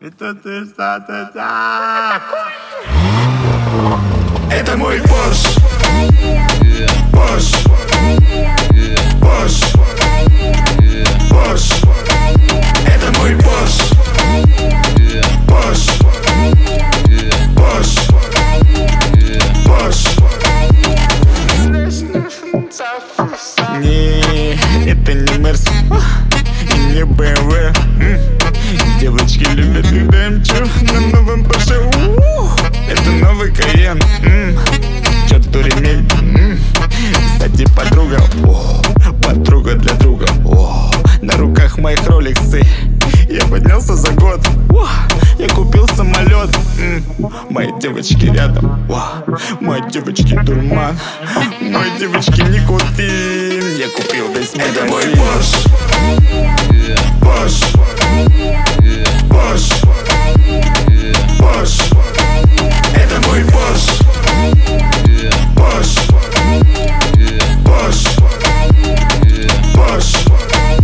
И тут ты что-то. Это мой Porsche. Porsche. Porsche. Porsche. Это мой Porsche. Porsche. Porsche. Porsche. Не, это не Мерс и не BMW. Девочки любят, когда я мчу на новом Porsche. Это новый Кайен. Черту ремень. Кстати, подруга, подруга для друга. На руках моих роликсы. Я поднялся за год. Я купил самолет. Мои девочки рядом. Мои девочки дурман. Мои девочки никотин. Я купил весь магазин. Это мой Porsche. Porsche. Porsche. Porsche. Это мой Porsche. Porsche. Porsche. Porsche.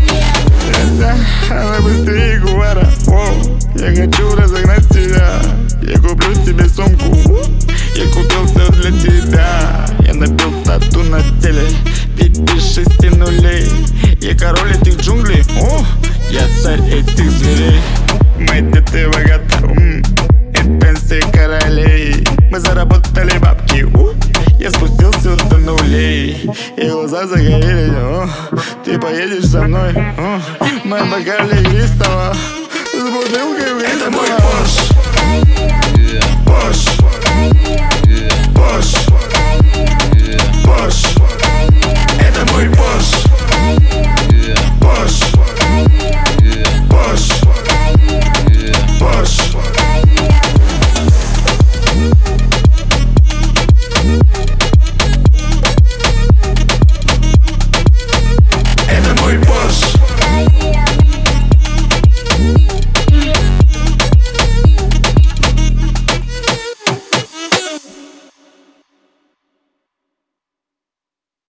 Она быстрее Ягуара. Я хочу разогнать тебя. Я куплю тебе сумку. Я купил все для тебя. Я набил тату на теле. 5-6 нулей. Я король этих джунглей. Я царь этих зверей. Мы дети богаты. И пенсии королей. Мы заработали бабки. Я спустился до нулей. И глаза загорели. Ты поедешь со мной. Мы бокали игристого. С бутылкой в Это мой